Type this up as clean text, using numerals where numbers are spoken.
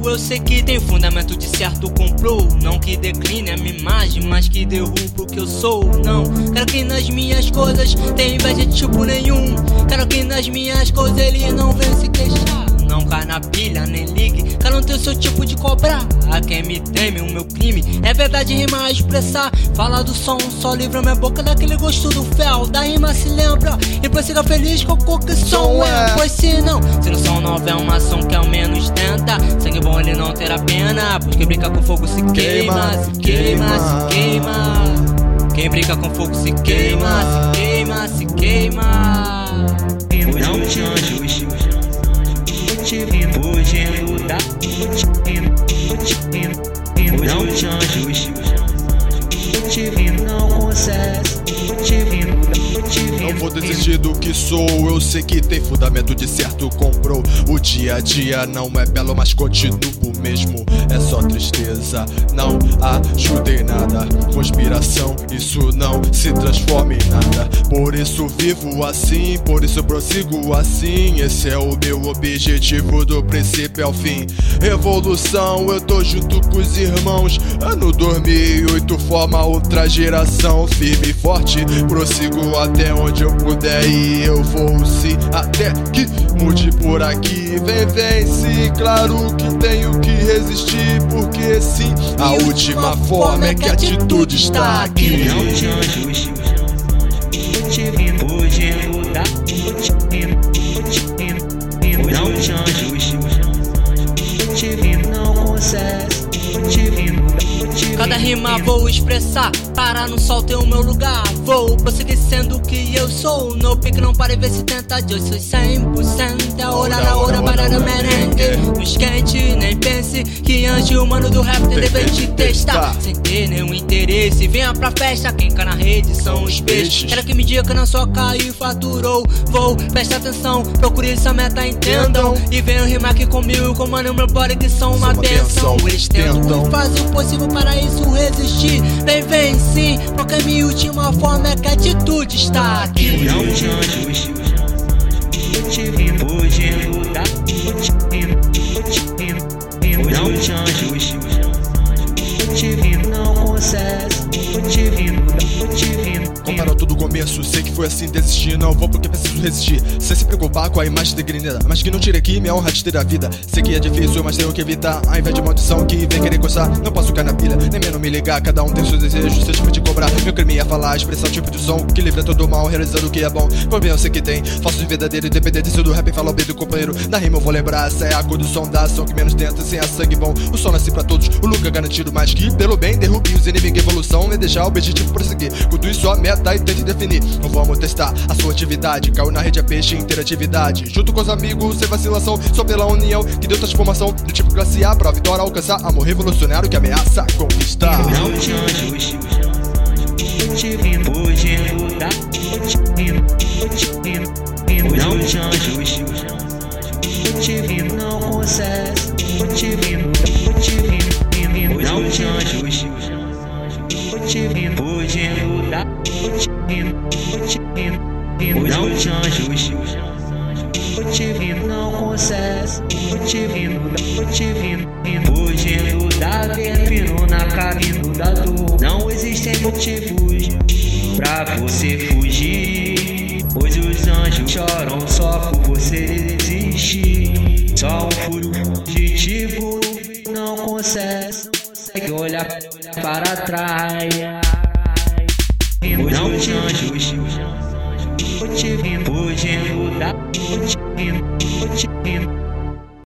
eu sei que tem fundamento de certo comprou. Não que decline a minha imagem, mas que derruba o que eu sou. Não, quero que nas minhas coisas tenha inveja de tipo nenhum. Quero que nas minhas coisas ele não venha se queixar. Não cai na pilha, nem ligue, quero não ter o seu tipo de cobrar. A quem me teme, o meu crime é verdade, rima a expressar. Fala do som, só livra minha boca daquele gosto do fel. Da rima se lembra e prossiga feliz com qualquer som é. Pois se não som não houver uma ação que ao menos tenta, sangue bom ele não terá pena, pois quem brinca com fogo se queima, se queima, se queima. Quem brinca com fogo se queima, se queima, se queima. Não te anjos fugindo da não te anjos não consegue. Não vou desistir do que sou, eu sei que tem fundamento de certo comprou. O dia a dia não é belo, mas continuo mesmo, é só tristeza. Não ajuda em nada, conspiração, isso não se transforma em nada. Por isso vivo assim, por isso prossigo assim. Esse é o meu objetivo do princípio ao fim. Revolução, eu tô junto com os irmãos. Ano 2008 forma outra geração. Firme e forte, prossigo até onde eu puder e eu vou sim, até que mude por aqui. Vem sim, claro que tenho que resistir, porque sim, a última forma é que a atitude está aqui. Não te anjos fugindo da não te anjos não consegue. Cada rima vou expressar, parar no sol tem o meu lugar. Vou prosseguir sendo o que eu sou. No pique não pare ver se tenta, eu sou 100%. É hora na hora para o merengue. No esquente, nem pense que anjo humano do rap tem dever te testar. Sem ter nenhum interesse, venha pra festa. Quem cai na rede são os peixes. Quero que me diga não só caiu e faturou. Vou, presta atenção, procure essa meta, entendam. E venham rimar aqui comigo, comando meu body que são uma benção. Eles tentam e fazem o possível para isso resistir. Vem sim, porque a minha última forma é que a atitude está aqui. Não te anjos fugindo da não te anjos não consegue. Comparou todo o começo, sei que foi assim, desistir. Não vou porque preciso resistir, sem se preocupar com a imagem degradada. Mas que não tire aqui minha honra de ter a vida. Sei que é difícil, mas tenho que evitar. Ao invés de maldição que vem querer coçar, não posso cair na pilha, nem menos me ligar. Cada um tem seus desejos, seu tipo de cobrar. Meu crime é falar, expressar o tipo de som que livra todo mal, realizando o que é bom. Por bem eu sei que tem, falso de verdadeiro, independente se do rap fala o bem do companheiro. Na rima eu vou lembrar, essa é a cor do som da ação que menos tenta, sem a sangue bom. O sol nasce pra todos, o lucro é garantido, mas que pelo bem derrube os inimigos. Evolução é deixar o objetivo prosseguir. Quando isso a meta e tente definir. Não vamos testar a sua atividade. Caiu na rede a peixe interatividade. Junto com os amigos, sem vacilação, só pela união que deu transformação do tipo classe A pra vitória alcançar. Amor revolucionário que ameaça conquistar. Não te anjos fugindo da não te anjos não consegue. Não te anjos fugindo da não te anjos não consegue. Fugindo da vermelho na caminho da dor. Não existem motivos pra você fugir, pois os anjos choram só por você existir. Só um fugitivo não consegue olhar para trás. Não te anjos fugindo da